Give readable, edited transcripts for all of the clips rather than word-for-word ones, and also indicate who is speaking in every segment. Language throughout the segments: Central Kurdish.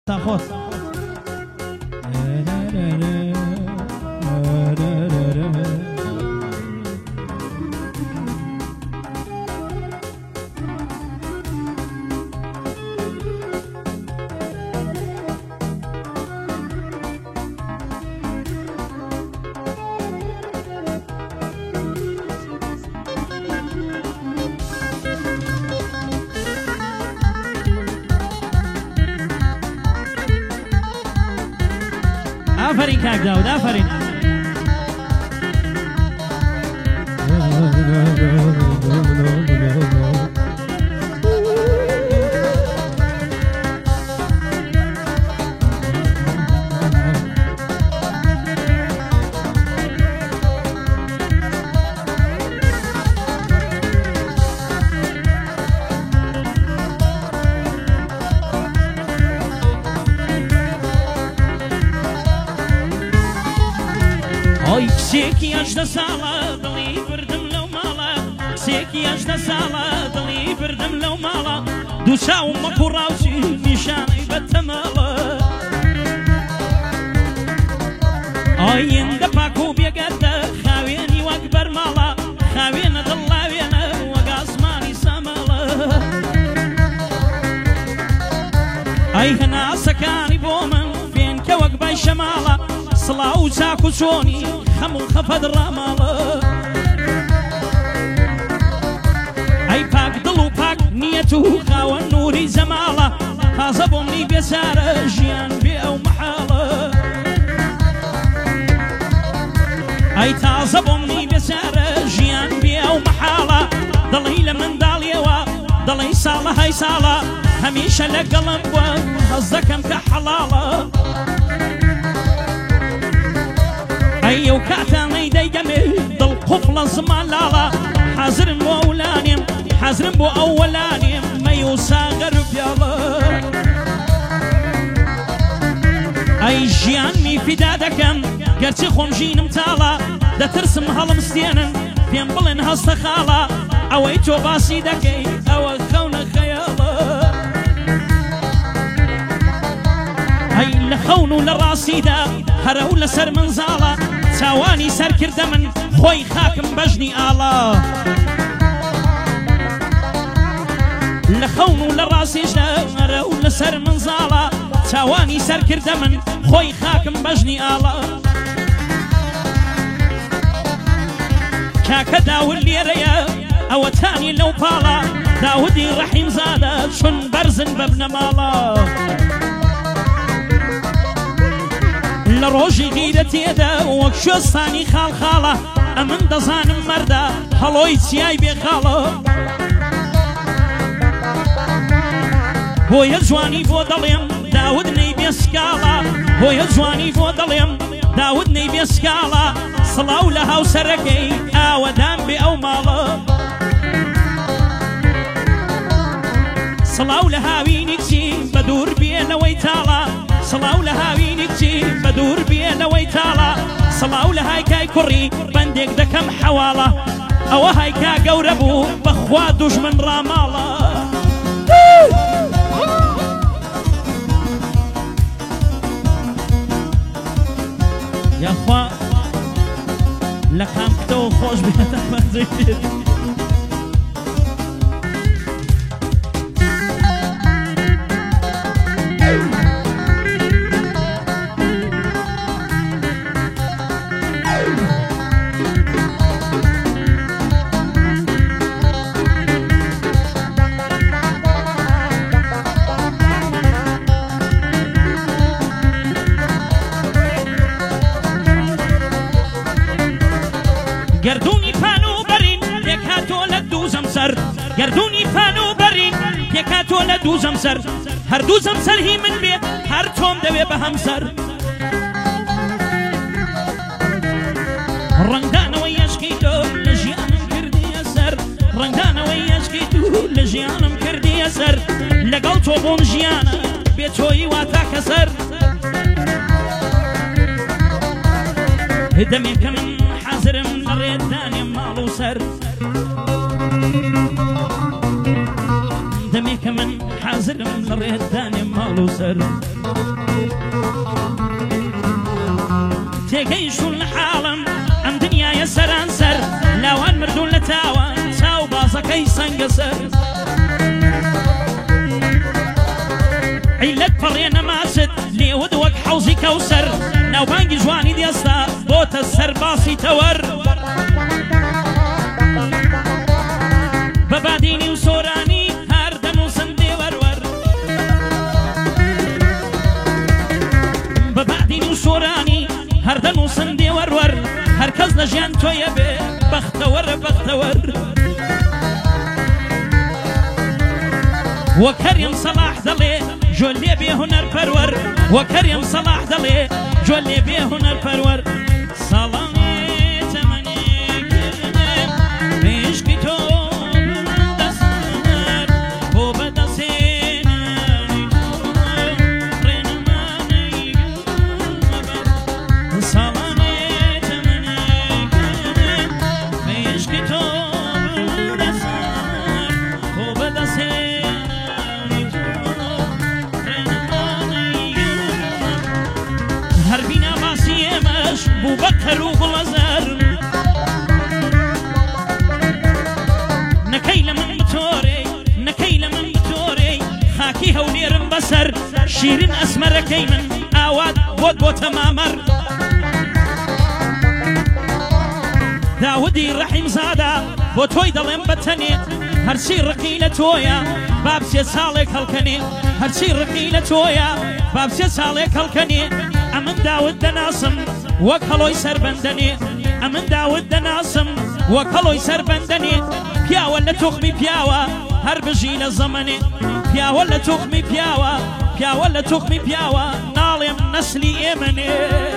Speaker 1: تاخذ آفرین کاک داود آفرین ئۆی کچێکی 18 ساڵە دڵی بردم لەو ماڵە کچێکی 18 ساڵە دڵی بردم لەو ماڵە دوو چاوم وەکو ڕاوچی نیشانەی بەتەماڵە ئۆی هێندە پاک و بێگەردە خاوێنی وەک بەرماڵە خاوێنە دڵاوێنە وەک ئاسمانی سەماڵە ئەی هەناسەکانی بۆ من فێنکە وەک بای شەماڵە سڵاو چاک و چۆنی هەموو خەفەت ڕاماڵە ئەی پاک دڵ و پاک نیەت و خاوەن نووری جەماڵە تازە بۆ منی بێچارە ژیان بێ ئەو مەحاڵە ئەی تازە بۆ منی بێچارە ژیان بێ ئەو مەحاڵە دڵی لە منداڵیەوە دڵی ساڵە هەی ساڵە هەمیشە لەگەڵم بووە هەز دەکەم کە حەڵاڵە ئەو کاتانەی دەیگەمێ دڵ قوفڵە زمان لاڵە حەزرم بۆ ئەولانێم حەزرم بۆ ئەوەلانێم مەی و ساغەر و پیاڵە ئەی ژیانمی فیدا دەکەم گەرچی خۆم ژینم تاڵە دەترسم هەڵم ستێنن پێم بڵێن هەستە خاڵە ئەوەی تۆ باسی دەکەی ئەوە خەونە خەیاڵە ئەی لە خەون و لە ڕاستیدا هەرە و لەسەر منزاڵە چاوانی سەرکردە من خۆی خاکم بەژنی ئاڵا لە خەون و لە ڕاستیشدا هەرە و لەسەر منزاڵە چاوانی سەرکردە من خۆی خاکم بەژنی ئاڵا کاکە داود لێرەیە ئەوە تانی لەو پاڵە داودی ڕەحیم زادە چون بەرزن بە بنەماڵە لە ڕۆژی غیرە تێدا وەک شوێستانی خاڵخاڵە ئەمن دەزانم مەردە هەڵۆی چیای بێخاڵە بۆیە جوانی بۆ دەڵێم داود نەی بێسکاڵە بۆیە جوانی بۆ دەڵێم داود نەی بێسکاڵە سڵاو لە هاوسەرەکەی ئاوەدان بێ ئەو ماڵە سڵاو لە هاوینی کچی بە دوور بێنەوەی تاڵە سڵاو لە هاوینی کچی بە دوور بێنەوەی تاڵە سڵاو لە هایکای کوڕی بەندێک دەکەم حەواڵە ئەوە هایکا گەورە بوو بەخوا دوژمن ڕاماڵە یاخوا لە خامکتەوە خۆش بێتە بەنجەی پێت گردونی پانو برین پێکاتۆ لە دووزەم سەر گردونی پانو برین پێکاتۆ لە دووزەم سەر هەردوو زەمسەر هی من بێ هەر تۆم دەوێ بە هەمسەر ڕنگدانەوەی عەشقی تۆ لە ژیانم کردیە سەر ڕنگدانەوەی عەشقی تۆ لە ژیانم کردیە سەر لەگەڵ تۆ بۆم ژیانە بێ تۆیی واتا کەسەر دەمێکە من حەزرم لە ڕێدانێ ماڵ و سەر دەمێکە من حەز حەزرم لە ڕێدانێ ماڵ و سەر تێگەیشتون لە حاڵم ئەم دنیایە سەرانسەر لاوان مردوون لە تاوان چاو بازەکەی سەنگە سەر عیلەت پەڕێ نەماچت لێوت وەک حەوزی کەوسەر ناوبانگی جوانی دێستا بۆتە سەرباسی تەوەر بەبادینی و سۆرانی هەر دەنووسن دێوەروەر بەبادینی و سۆرانی هەر دەنووسن دێوەروەر هەر کەس لە ژیان تۆیە بێ بەختەوەرە بەختەوەر وەکەریم سەلاح دەڵێ جۆل لێ بێ هونەر پەروەر وەکەریم سەلاح دەڵێ جۆل لێ بێ هونەر پەروەر ساڵانێ تەمەنێکردێ عشقی تۆ دەسەر بۆ بەدەسێنانی ڕێنەمانەی ساڵانێ تەمەنێکردێ عشقی تۆ دەسەر بۆ بەدەسێنانی هەربینا باسی ئێمەش بوو بە کەر و گوڵەزەر نەکەی لە من بتۆرێ نەکەی لە من بتۆرێ خاکی هەولێرم بەسەر شیرین ئەسمەرەکەی من ئاوات بۆت بۆتە مامەر داودی ڕەحیم زادا بۆ تۆی دەڵێم بەتەنێ هەرچی ڕقی لە تۆیە بابسێ ساڵێک هەڵکەنێ هەرچی ڕقی لە تۆیە بابسێ ساڵێک هەڵکەنێ ئەمن داوت دەناسم وەک هەڵۆی سەربەندەنێ ئەمن داوت دەناسم وەک هەڵۆی سەربەندەنێ پیاوە لە توخمی پیاوە هەر بژی لە زەمەنێ پیاوە لە توخمی پیاوە پیاوە لە توخمی پیاوە ناڵێم نەسلی ئێمەنێ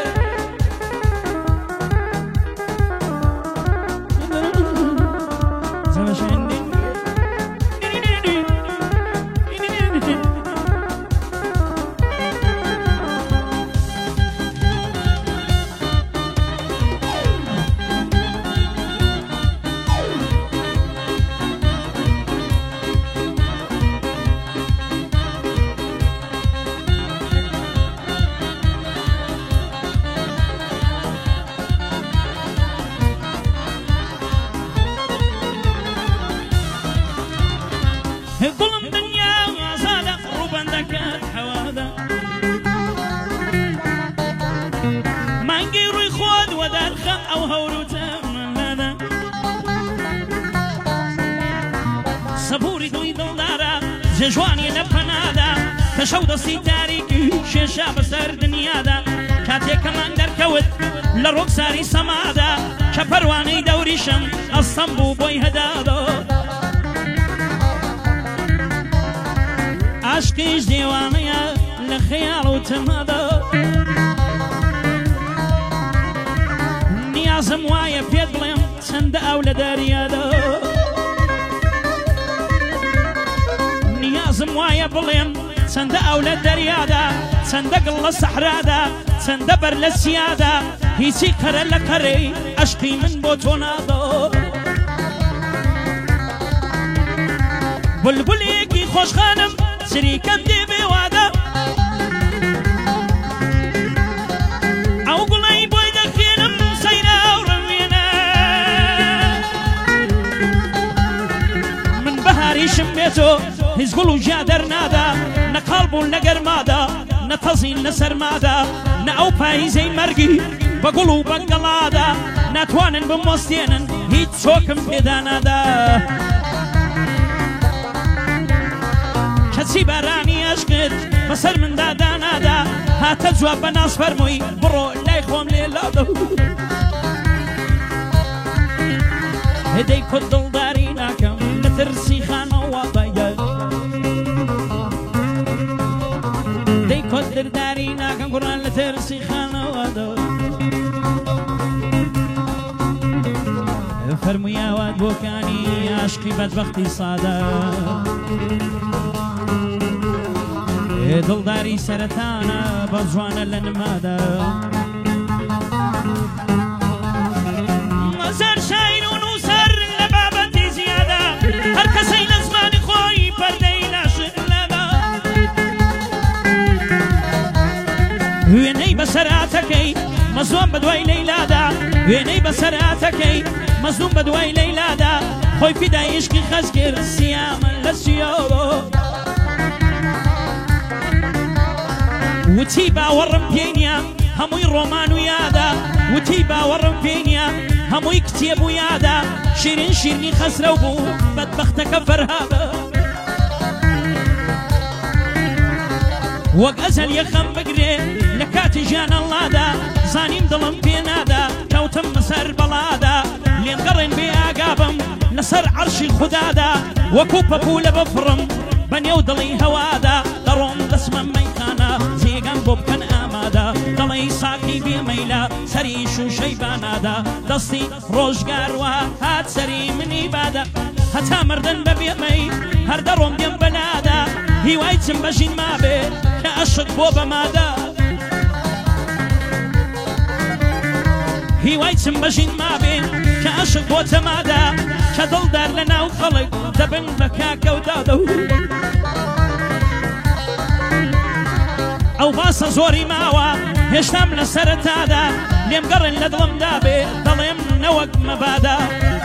Speaker 1: گوڵم دنیا ئازادە ڕووبەندەکەت حەوادە مانگی ڕووی خۆت وەدارخە ئەو هەوروتە مەلادە سەبووری دڵی دڵدارە جێژوانی لە پەنادا کە شەو دەستی تاریکی شێشا بەسەر دنیادا کاتێکەمان دەرکەوت لە ڕووکساری سەمادا کە پەروانەی دەوریشم ئەستەم بوو بۆی هەدادا عشقیش دیوانەیە لە خەیاڵ و تەمادا نیازم وایە پێت بڵێم چەندە ئەو لە دەریادا نیازم وایە بڵێم چەندە ئەو لە دەریادا چەندە گڵ لە سەحرادا چەندە بەر لە سیادا هیچی قەرە لە قەرەی عشقی من بۆ تۆ نادا بولبولێکی خۆشخانم سریکەم دێ بێوادە ئەو گوڵەی بۆی دەخێنم سەیرا و ڕەوێنە من بەهاریشم بێتۆ هیچ گوڵ و ژیا دەرنادا نەقاڵ بوون لە گەرمادا نەتەزین لە سەرمادا نە ئەو پاییزەی مەرگی بە گوڵ و بەنگەڵادا ناتوانن بمۆستێنن هیچ چۆکم پێدا نادا کەچی بارانی عشقت بەسەر مندا دانادا هاتە جواب بە ناز فەرمووی بڕۆ لای خۆم لێلادا هێدەی کۆت دڵداری ناکەم لە ترسی خانەوە بەیە دەی کۆت دڵداری ناکەم گوڕان لە ترسی خانەوەدا فەرمووی ئاوات بۆکانی عشقی بەدبەختی سادە دڵداری سەرەتانە بە جوانە لە نمادا مەزەر شایر و نووسەر لە بابەتی زیادە هەر کەسەی لە زمانی خۆی پەردەی لاشت لەدا بەسەراتەکەی مەزلوم بەدوای لەیلادا وێنەی بەسەراتەکەی مەزلوم بەدوای لەیلادا خۆی فیدای عیشقی خەز کرد سیامە لە سیۆ وتی باوەڕم پێی نییە هەمووی ڕۆمان و یادا وتی باوەڕم پێی نییە هەمووی کتێب و یادا شیرین شیرنی خەسرە و بوو بەدبەختەکە فەرهادە وەک ئەزەل یەخەم بگرێ لە کاتی ژیان ئەڵڵادا زانیم دڵم پێ نادا کەوتم بەسەر بەڵادا لێم گەڕێن بێ ئاگابم لەسەر عەرشی خودادا وەکوو پەپوو لە بەفڕم بەنێو دڵی هەوادا دەڕۆم دەسمە مەیخانە جێگەم بۆ بکەن ئامادە دڵی ساقی بێمەیلە سەری شوشەی بانادا دەستی ڕۆژگاروە هات سەری منی بادە هەتا مردن بە بێمەی هەر دەڕۆم دێم بەنادا هیوای چم بەژین مابێ کە عەشق بۆ بەمادا هیوای چم بەژین مابێ کە عەشق بۆ تەمادا کە دڵدار لە ناو خەڵک دەبن بە کاکە و دادە ئەو باسە زۆری ماوە هێشتام لە سەرەتادا لێم گەڕێن لە دڵمدا بێ دەڵێم نەوەک مەبادا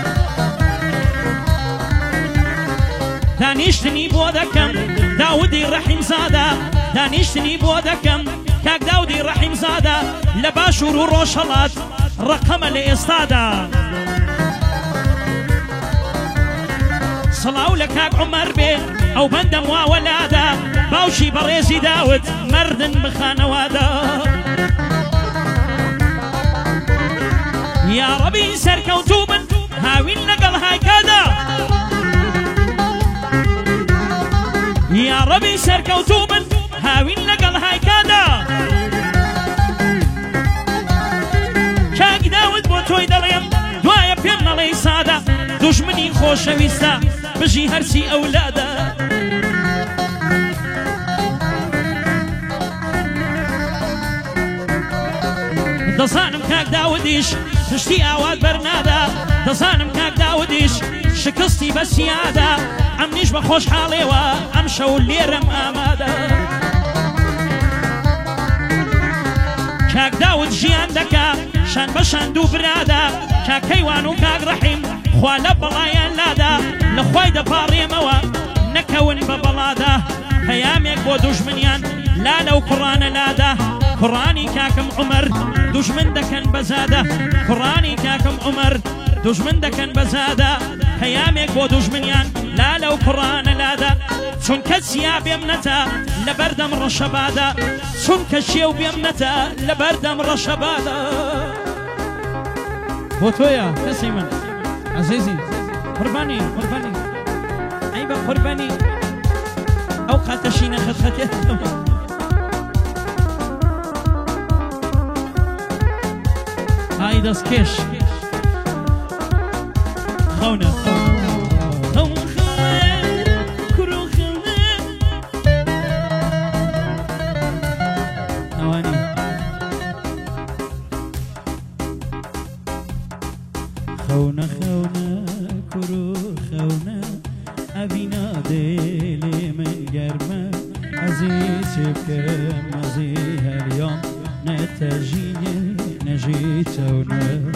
Speaker 1: دانیشتنی بۆ دەکەم داودی ڕەحیم زادە دانیشتنی بۆ دەکەم کاک داودی ڕەحیم زادە لە باشوور و ڕۆژهەڵات ڕقەمە لە ئێستادا سڵاو لە کاک عومەر بێ ئەو بەندەم واوەلادا باوشی بەڕێزی داوت مردن بخانەوادا یا ڕەبی سەرکەوتوو بن هاوین لەگەڵ هایکادا یا ڕەبی سەرکەوتوو بن هاوین لەگەڵ هایکادا کاک داوت بۆ تۆی دەڵێم دوایە پێم نەڵێی سادە دوژمنی خۆشەویستە بژی هەرچی ئەولادە دەزانم کاک داودیش پشتی ئاوات بەرنادا دەزانم کاک داودیش شکستی بەسیادا ئەمنیش بە خۆشحاڵێوە ئەم شەو لێرەم ئامادە کاک داود ژیان دەکا شان بەشان دوو برادا کاکەیوان و کاک ڕەحیم خوا لە بەڵایان لادا لە خوای دەپاڕێمەوە نەکەون بە بەڵادا پەیامێک بۆ دوژمنیان لا لەو کوڕانە لادا کوڕانی کاکم عومەر دوژمن دەکەن بەزادە کوڕانی کاکم عومەر دوژمن دەکەن بەزادە پەیامێک بۆ دوژمنیان لا لەو کوڕانە لادا چونکە چیا بێم نەتا لە بەردەم ڕەشەبادا چونکە شێو بێم نەتا لە بەردەم ڕەشەبادا بۆ تۆیە کەسی من عزیزی قوربانی قوربانی ئەی بە قوربانی ئەو قاتەشینە خەتخەتێت ئای دەستکێش خەونە
Speaker 2: خەونە خەونە کوڕ و خەونە ئەبینا دێلێ من گەرمە ئەزی چێ بکەم ئەزی هەریۆم نەتەژینێ نەژی چەونە